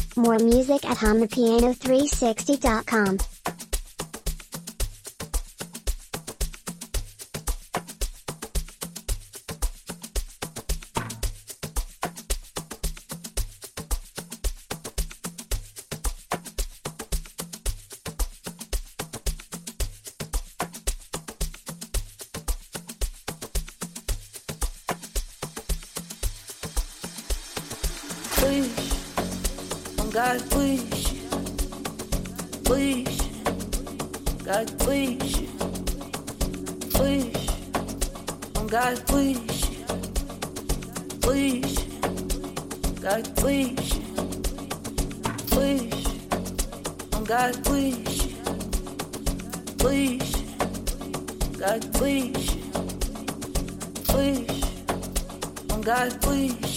More music at HumThePiano360.com. God, please, please, God, please, please, God, please, please, God, please, please, God, please, please, God, please, please, God, please,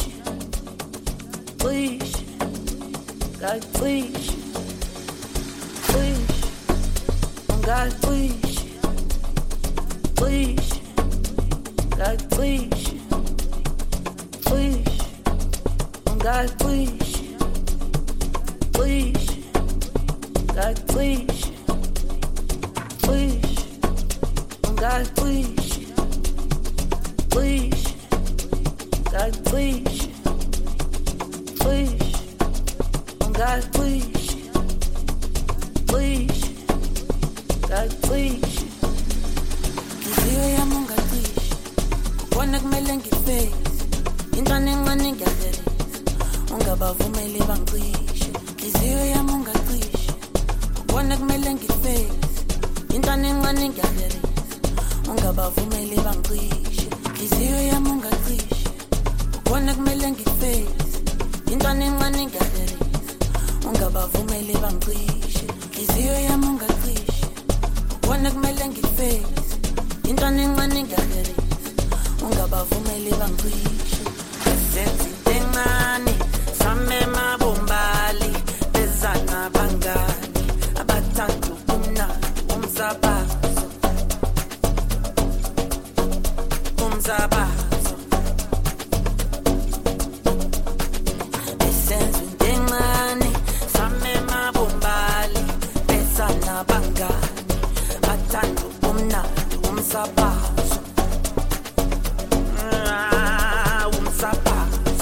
please. God, please, please, God, please, please, God, please, please, God, please, please, God, please, please, God, please, please, God, please, please. God, please, please, God, please. Ngiziwe yami ungaqhishi, ubona kumele ngiface. Intwana encane ngiyazelisa, ungabavumeli bangicishe. Ngiziwe yami ungaqhishi, ubona kumele ngiface. Intwana encane ngiyazelisa, ungabavumeli bangicishe. Ngiziwe yami ungaqhishi, ubona kumele ngiface. Intwana encane ngiyazelisa, ungabavumeli bangicishe. Ngiziyo yami ungaqhishi, ubona kumele ngiface. Intwana encane ngiyazelisa, ungabavumeli bangicishe. Senza into encane, same mabombali, bezana bangani, abathanda ubumnandi, umzabazo, umzabazo. Umsapazo, umsapazo.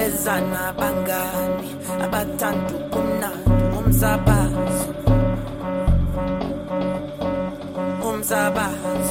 bezana bangani abathanda ubumnandi umzabazo umzabazo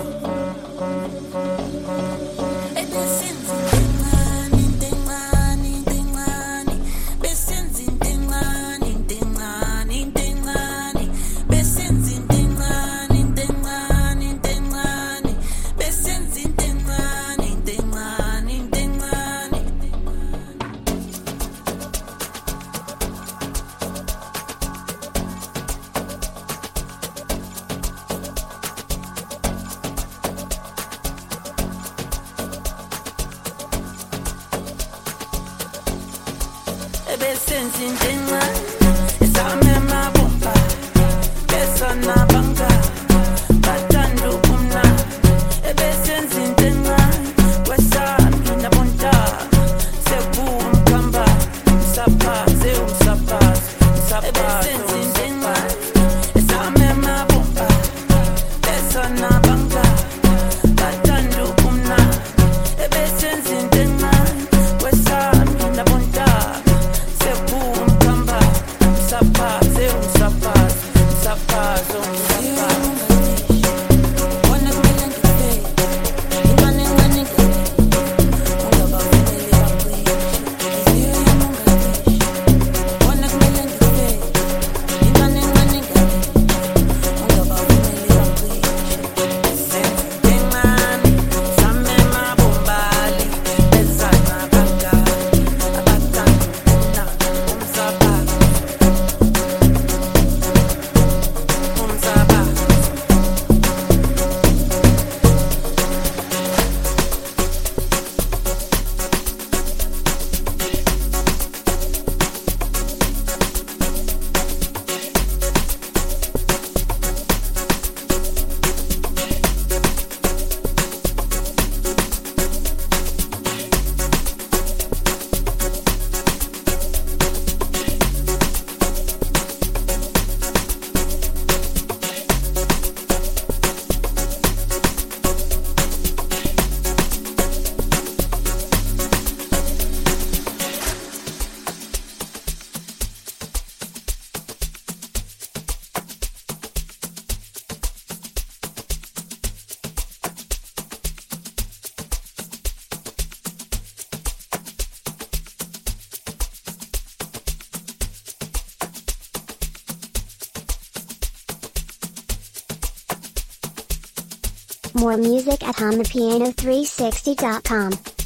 More music at HondaPiano360.com.